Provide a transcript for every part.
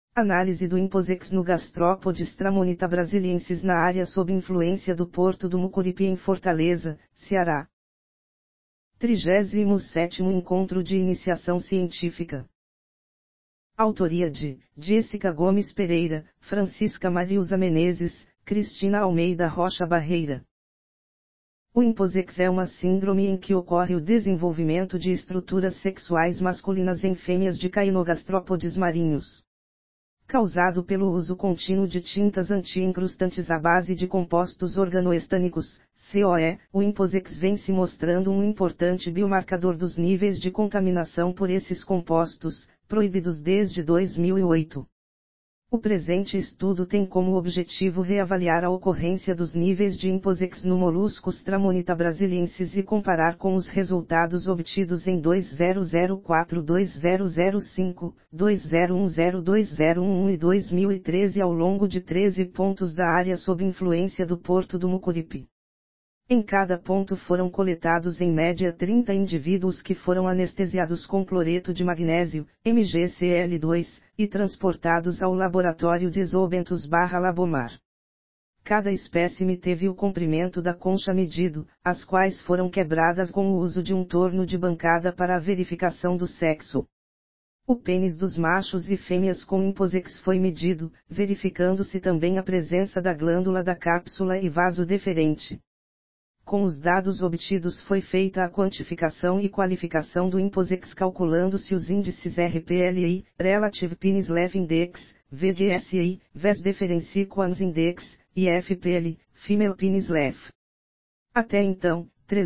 Análise do Imposex no Gastrópodes tramonita brasiliensis na área sob influência do Porto do Mucuripe em Fortaleza, Ceará. 37º Encontro de Iniciação Científica. Autoria de Jéssica Gomes Pereira, Francisca Mariusa Menezes, Cristina Almeida Rocha Barreira. O Imposex é uma síndrome em que ocorre o desenvolvimento de estruturas sexuais masculinas em fêmeas de cainogastrópodes marinhos. Causado pelo uso contínuo de tintas anti-incrustantes à base de compostos organoestânicos, COE, o Imposex vem se mostrando um importante biomarcador dos níveis de contaminação por esses compostos, proibidos desde 2008. O presente estudo tem como objetivo reavaliar a ocorrência dos níveis de Imposex no Moluscos tramonita brasiliensis e comparar com os resultados obtidos em 2004, 2005, 2010, 2011 e 2013 ao longo de 13 pontos da área sob influência do Porto do Mucuripe. Em cada ponto foram coletados em média 30 indivíduos que foram anestesiados com cloreto de magnésio, MgCl2, e transportados ao laboratório de Zoobentos/Labomar. Cada espécime teve o comprimento da concha medido, as quais foram quebradas com o uso de um torno de bancada para a verificação do sexo. O pênis dos machos e fêmeas com Imposex foi medido, verificando-se também a presença da glândula da cápsula e vaso deferente. Com os dados obtidos foi feita a quantificação e qualificação do Imposex calculando-se os índices RPLI, Relative Penis Length Index, VDSI, Vas Deference Sequence Index, e FPL, Female Penis Length. Até então,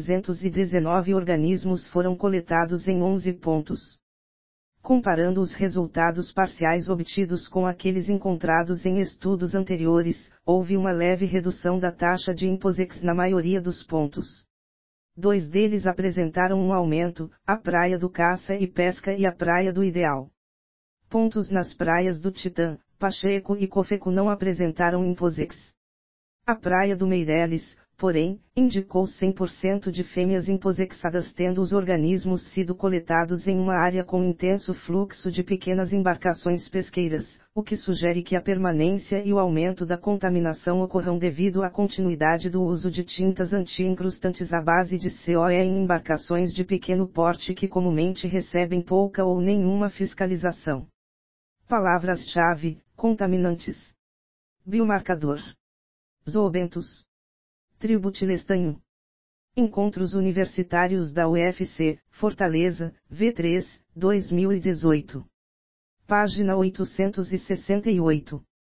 319 organismos foram coletados em 11 pontos. Comparando os resultados parciais obtidos com aqueles encontrados em estudos anteriores, houve uma leve redução da taxa de Imposex na maioria dos pontos. 2 deles apresentaram um aumento, a Praia do Caça e Pesca e a Praia do Ideal. Pontos nas praias do Titã, Pacheco e Cofeco não apresentaram Imposex. A Praia do Meireles, porém, indicou 100% de fêmeas imposexadas tendo os organismos sido coletados em uma área com intenso fluxo de pequenas embarcações pesqueiras, o que sugere que a permanência e o aumento da contaminação ocorram devido à continuidade do uso de tintas anti-incrustantes à base de COE em embarcações de pequeno porte que comumente recebem pouca ou nenhuma fiscalização. Palavras-chave: contaminantes, biomarcador, Zoobentos, Tributilestanho. Encontros Universitários da UFC, Fortaleza, V3, 2018. Página 868.